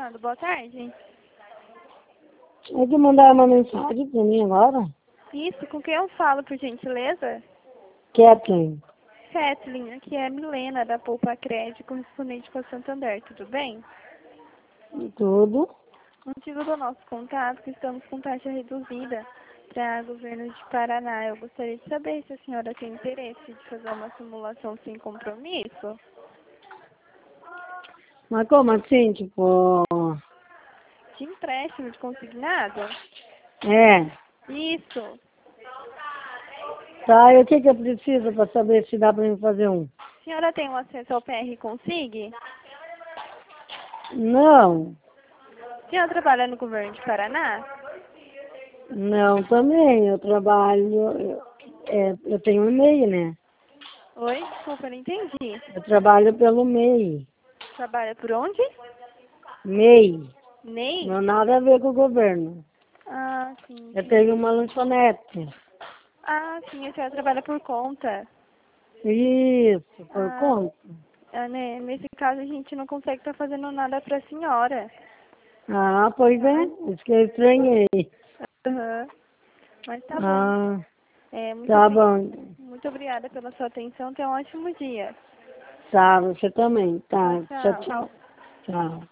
falando? Boa tarde. É que mandaram uma mensagem pra mim agora. Isso, com quem eu falo, por gentileza? Kathleen. Kathleen, aqui é a Milena, da Poupa Crédito, correspondente com a Santander, tudo bem? Tudo. O motivo do nosso contato é que estamos com taxa reduzida para governo de Paraná. Eu gostaria de saber se a senhora tem interesse de fazer uma simulação sem compromisso. Mas como assim, tipo... De empréstimo de consignado? É. Isso. Tá, e o que eu preciso pra saber se dá pra mim fazer um? A senhora tem um acesso ao PR Consig? Não. A senhora trabalha no governo de Paraná? Não, também. Eu trabalho... eu tenho um e-mail, né? Oi? Desculpa, eu não entendi. Eu trabalho pelo MEI. Trabalha por onde? MEI. NEI? Não nada a ver com o governo. Ah, sim, Eu entendi. tenho uma lanchonete. Ah, sim, a senhora trabalha por conta. Isso, por Ah, conta. né, nesse caso a gente não consegue estar fazendo nada para a senhora. Ah, pois é. Isso que eu estranhei. Aham. Mas tá bom. Ah, Muito, tá bom. muito obrigada pela sua atenção. Tenha um ótimo dia. Tá, você também. Tchau, Tá, tchau, tchau. tchau. Tchau.